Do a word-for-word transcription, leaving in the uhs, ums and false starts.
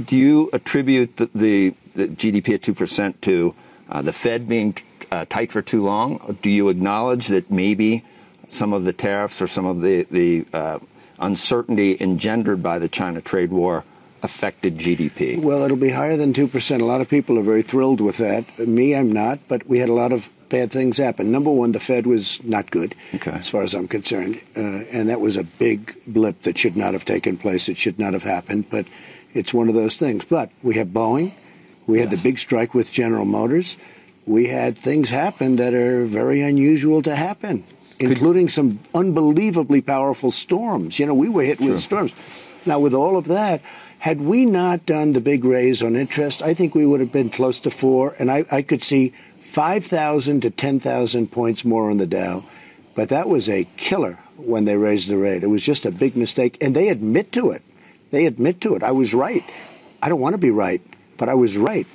do you attribute the, the, the G D P at two percent to uh, the Fed being uh, tight for too long? Or do you acknowledge that maybe some of the tariffs or some of the, the uh, uncertainty engendered by the China trade war affected G D P? Well, it'll be higher than two percent. A lot of people are very thrilled with that. Me, I'm not, but we had a lot of bad things happen. Number one, the Fed was not good, okay, as far as I'm concerned. Uh, and that was a big blip that should not have taken place. It should not have happened. But it's one of those things. But we have Boeing. We had yes. the big strike with General Motors. We had things happen that are very unusual to happen, Could including some unbelievably powerful storms. You know, we were hit sure. with storms. Now, with all of that, had we not done the big raise on interest, I think we would have been close to four. And I, I could see five thousand to ten thousand points more on the Dow. But that was a killer when they raised the rate. It was just a big mistake. And they admit to it. They admit to it. I was right. I don't want to be right, but I was right.